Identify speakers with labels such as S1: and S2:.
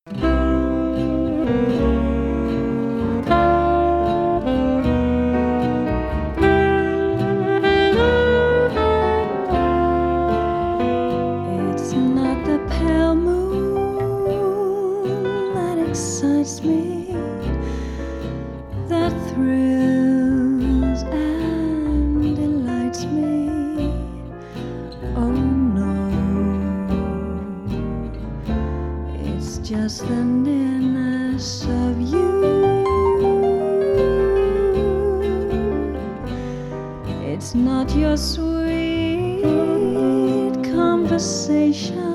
S1: It's not the pale moon that excites me, that thrills and delights me. Oh no, it's just the nearness of you. It's not your sweet conversation